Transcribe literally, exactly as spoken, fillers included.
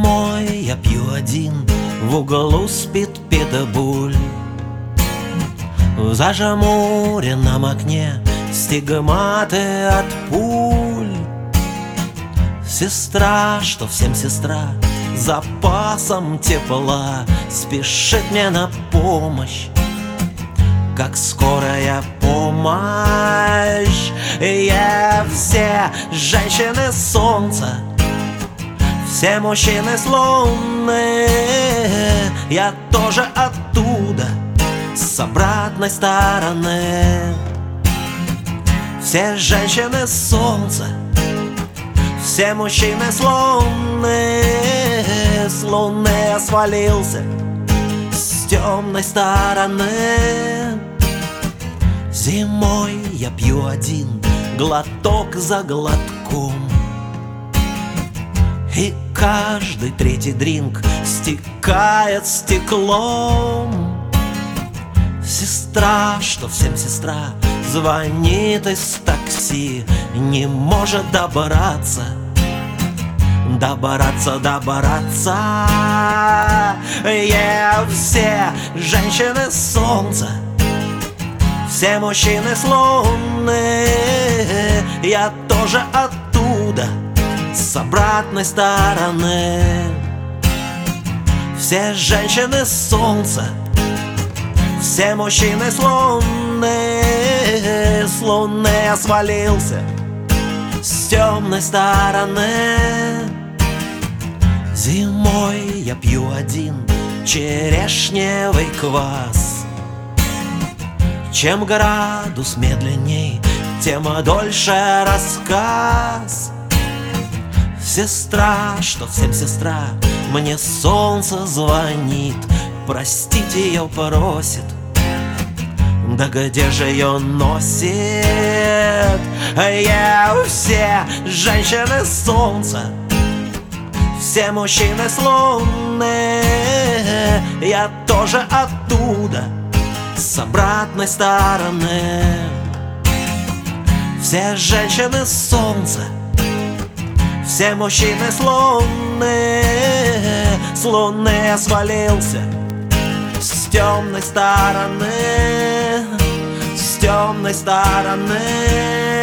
Зимой я пью один, в углу спит питбуль. В зажмуренном окне стигматы от пуль. Сестра, что всем сестра, запасом тепла спешит мне на помощь, как скорая помощь. Я все женщины солнца, все мужчины с луны. Я тоже оттуда, с обратной стороны. Все женщины с солнца, все мужчины с луны. С луны я свалился, с темной стороны. Зимой я пью один, глоток за глотком, и каждый третий дринк стекает стеклом. Сестра, что всем сестра, звонит из такси, не может добраться. Добраться, добраться. Я все женщины с солнца, все мужчины с луны. Я тоже оттуда, с обратной стороны. Все женщины с солнца, все мужчины с луны. С луны я свалился, с темной стороны. Зимой я пью один черешневый квас. Чем градус медленней, тем дольше рассказ. Сестра, что всем сестра, мне солнце звонит, простить ее просит. Да где же ее носит? Я все женщины с солнца, все мужчины с луны. Я тоже оттуда, с обратной стороны. Все женщины с солнца, все мужчины с луны. С луны я свалился, с темной стороны. С темной стороны.